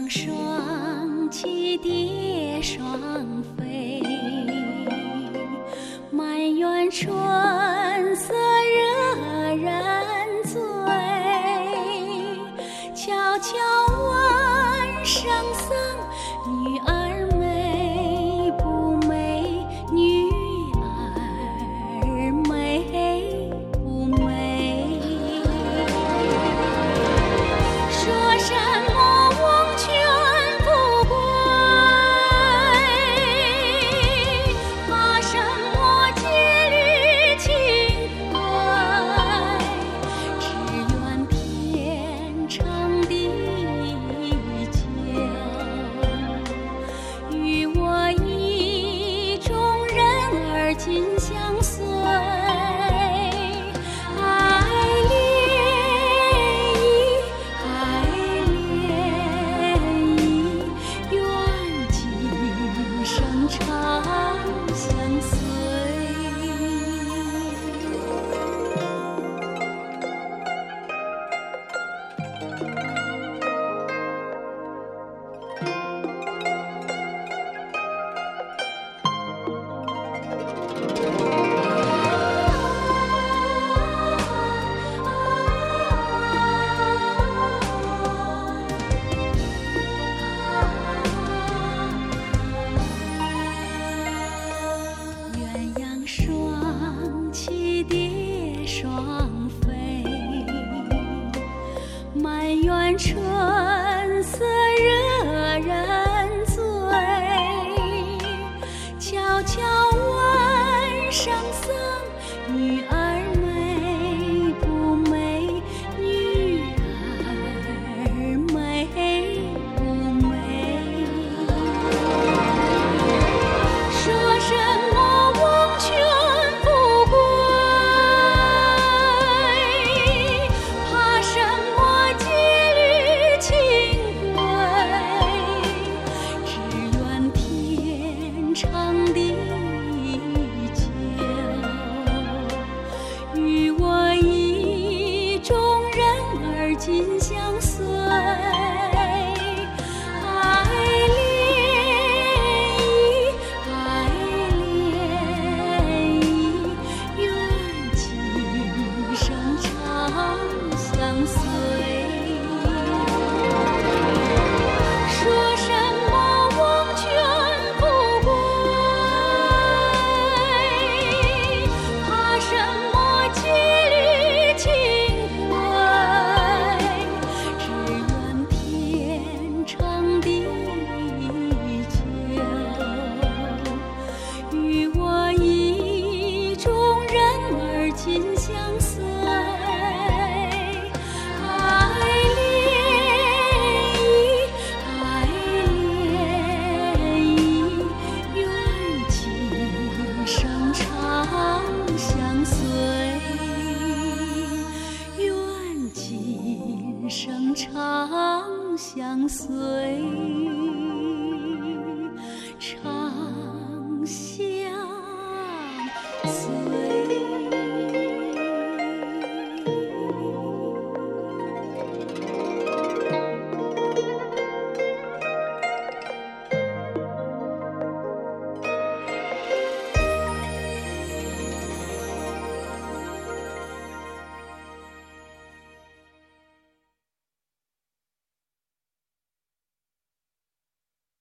双栖蝶双飞，满园春色惹人醉。悄悄问圣僧，女儿美不美？女儿美不美？说什么翁犬不归，怕什么羁旅情归？只愿天长地久，与我意中人儿紧相随。长相随。双栖蝶双飞，满园春色惹人醉。悄悄问圣僧，女儿美不美？女儿美不美？说什么翁犬不归，怕什么羁旅情归？只愿天长地久，与我意中人儿紧相随。相随，说什么翁犬不归，怕什么羁旅情归？只愿天长地久，与我意中人儿紧相随。相随，愿今生长相随。